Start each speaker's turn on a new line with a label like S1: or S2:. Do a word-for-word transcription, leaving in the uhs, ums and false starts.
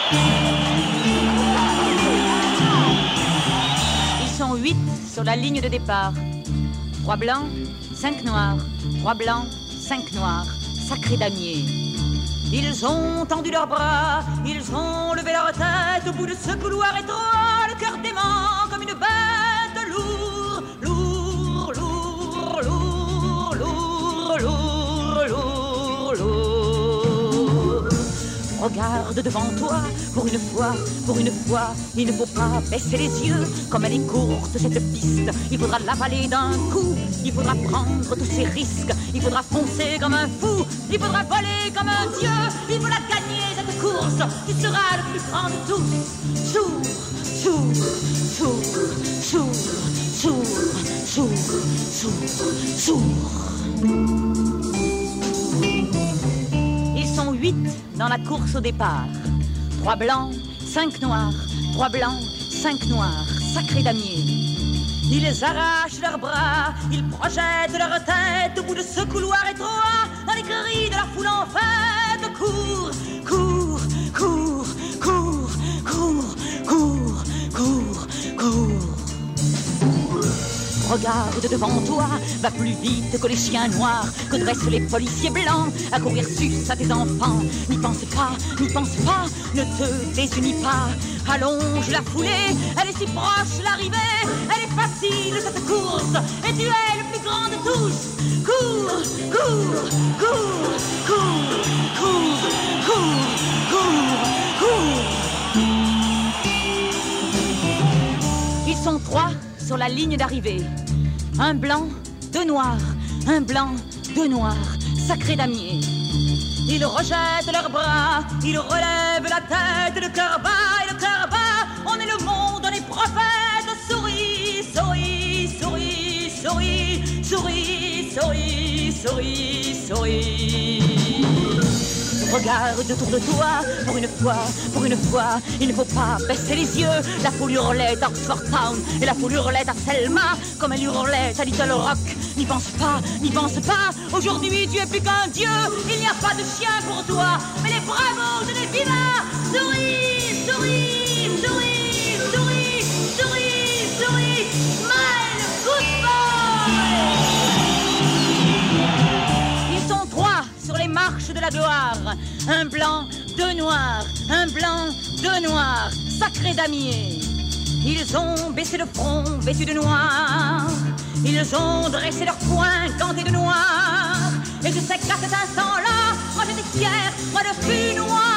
S1: Ils sont huit sur la ligne de départ. Trois blancs, cinq noirs. Trois blancs, cinq noirs. Sacré damier. Ils ont tendu leurs bras, ils ont levé leur tête au bout de ce couloir étroit, le cœur dément comme une bête, lourd, lourd, lourd, lourd, lourd, lourd, lourd, lourd. Regarde devant toi, pour une fois, pour une fois, il ne faut pas baisser les yeux, comme elle est courte cette piste, il faudra l'avaler d'un coup, il faudra prendre tous ces risques, il faudra foncer comme un fou, il faudra voler comme un dieu, il faudra gagner cette course, tu seras le plus grand de tous. Sourd, sourd, sourd, sourd, sourd, sourd, sourd, sourd. Ils sont huit dans la course au départ. Trois blancs, cinq noirs, trois blancs, cinq noirs, sacré damier. Ils arrachent leurs bras, ils projettent leur tête au bout de ce couloir étroit, dans les cris de la foule en fête. Cours, cours, cours, cours, cours, cours, cours, cours. Regarde devant toi, va plus vite que les chiens noirs, que dressent les policiers blancs, à courir sus à tes enfants. N'y pense pas, n'y pense pas, ne te désunis pas. Allonge la foulée, elle est si proche l'arrivée, elle est facile cette course, et tu es le plus grand de tous. Cours, cours, cours, cours, cours, cours, cours, cours. Ils sont trois sur la ligne d'arrivée. Un blanc, deux noirs, un blanc, deux noirs, sacré damier. Ils rejettent leurs bras, ils relèvent la tête, le cœur bas et le cœur bas. On est le monde, on est prophète. Souris, souris, souris, souris, souris, souris, souris, souris. Regarde autour de toi, pour une fois, pour une fois, il ne faut pas baisser les yeux. La foule hurlait à Oxford Town et la foule hurlait à Selma, comme elle hurlait à Little Rock. N'y pense pas, n'y pense pas, aujourd'hui tu es plus qu'un dieu. Il n'y a pas de chien pour toi, mais les bravos et les vivants. Souris, souris, souris, souris, souris, souris, smile, good boy. Ils sont trois sur les marches de la gloire. Un blanc, deux noirs, un blanc, deux noirs, sacré damier. Ils ont baissé le front, vêtus de noir. Ils ont dressé leurs poings, gantés de noir. Et je sais qu'à cet instant-là, moi j'étais fier, moi je fus noir.